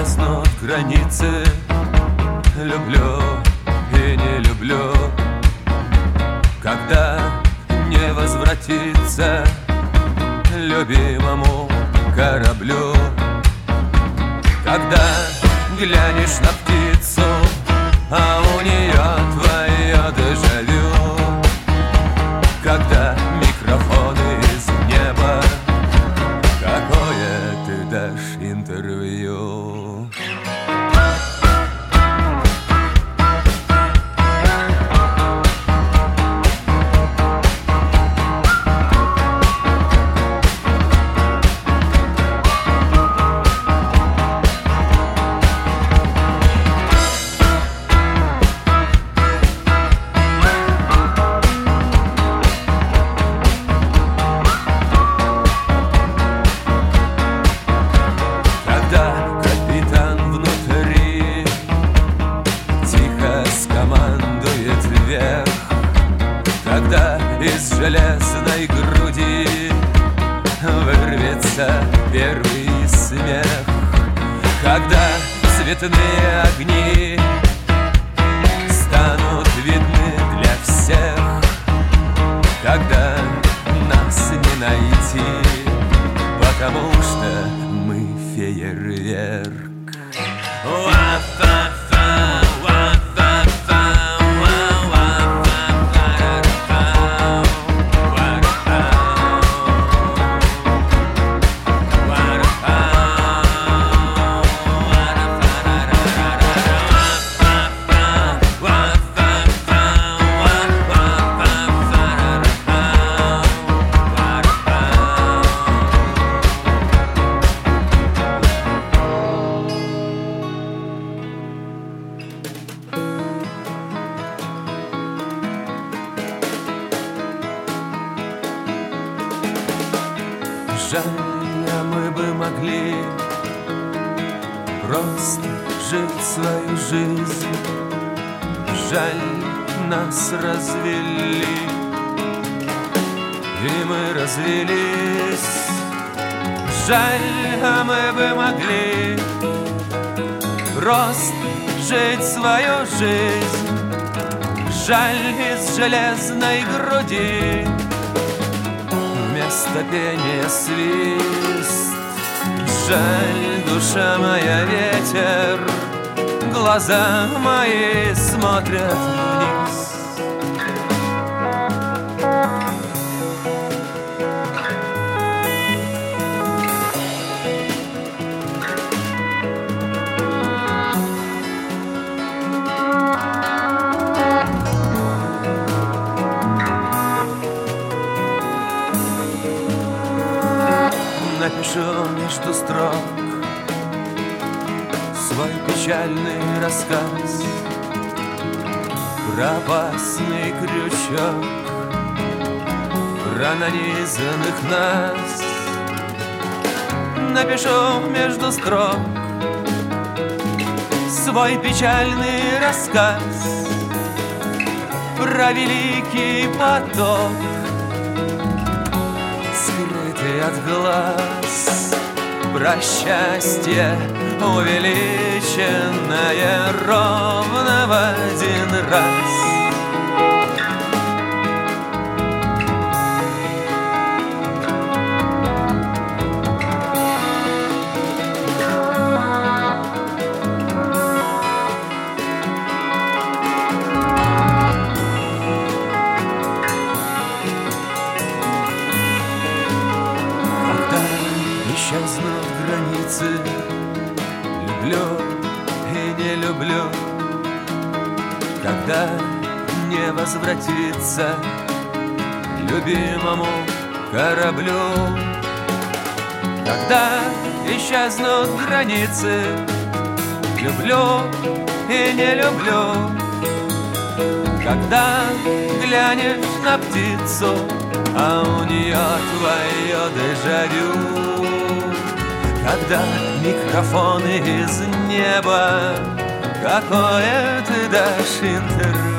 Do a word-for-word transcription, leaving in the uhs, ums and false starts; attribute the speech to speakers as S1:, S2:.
S1: исчезнут границы. Люблю и не люблю, когда не возвратиться любимому кораблю. Когда глянешь на птицу, а у нее твое дежавю. Когда микрофоны из неба, какое ты дашь интервью? Когда из железной груди вырвется первый смех, когда цветные огни станут видны для всех, когда нас не найти, потому что мы фейерверк. Жаль, а мы бы могли просто жить свою жизнь. Жаль, нас развели, и мы развелись. Жаль, а мы бы могли просто жить свою жизнь. Жаль, из железной груди вместо пения свист. Жаль, душа моя, ветер, глаза мои смотрят вниз. Напишу между строк свой печальный рассказ про опасный крючок, про нанизанных нас. Напишу между строк свой печальный рассказ про великий поток, скрытый от глаз, про счастье, увеличенное ровно в один раз. Исчезнут границы, люблю и не люблю, когда не возвратиться любимому кораблю. Когда исчезнут границы, люблю и не люблю, когда глянешь на птицу, а у нее твое дежавю. Когда микрофоны из неба, какое ты дашь интервью?